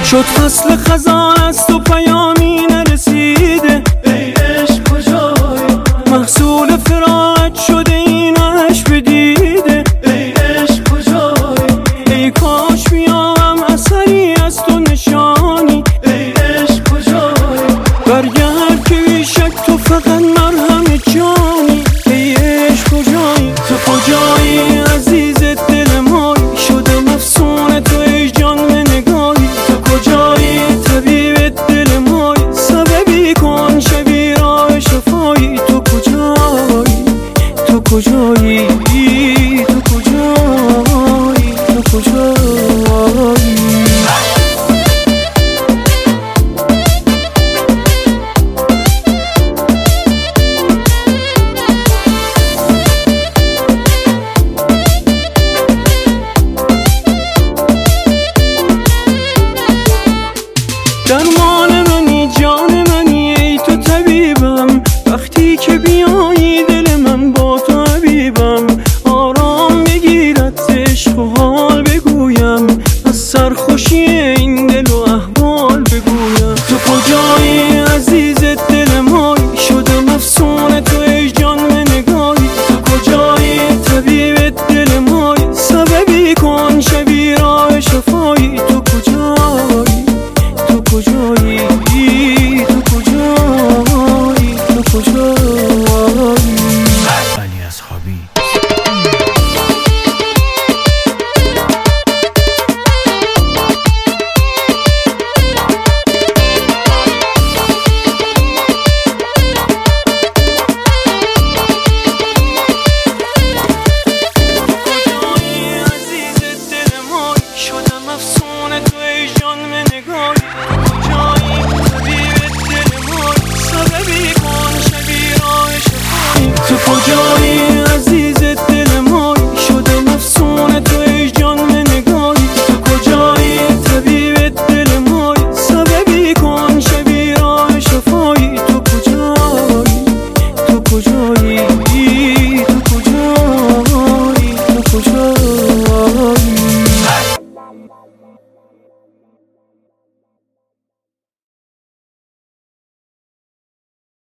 شد فصل خزان از تو پیامی نرسیده، ای عشق کجایی؟ محصول فراقت شده این عشق بدیده، ای عشق کجایی؟ ای کاش بیام اثری از تو نشانی، ای عشق کجایی؟ برگرد که بیشک تو فقط مرهم جانی. ای عشق کجایی؟ تو کجایی عزیز دل مایی؟ شدم افسون تو ای جان و نگاهی. تو کجایی طبیب دل مایی؟ سببی کن شبی راه شفایی. تو کجایی؟ تو کجایی؟ تو کجایی؟ تو کجایی؟ درمان منی جان منی ای تو طبیبم، وقتی که بیایی دل من با تو حبیبم. آرام بگیرد عشق و حال بگویم، از سرخوشی این دل و احوال بگویم. تو کجایی عزیز دل مایی؟ شدم افسون تو ای جان و نگاهی. تو کجایی طبیب دل مایی؟ سببی کن شبی راه شفایی. تو کجایی؟ تو کجایی؟ تو کجایی؟ تو کجایی؟ علی اصحابی. شدم افسون تو ای جان و نگاهی. تو کجایی طبیب دل مایی؟ سببی کن شبی راه شفایی. تو کجایی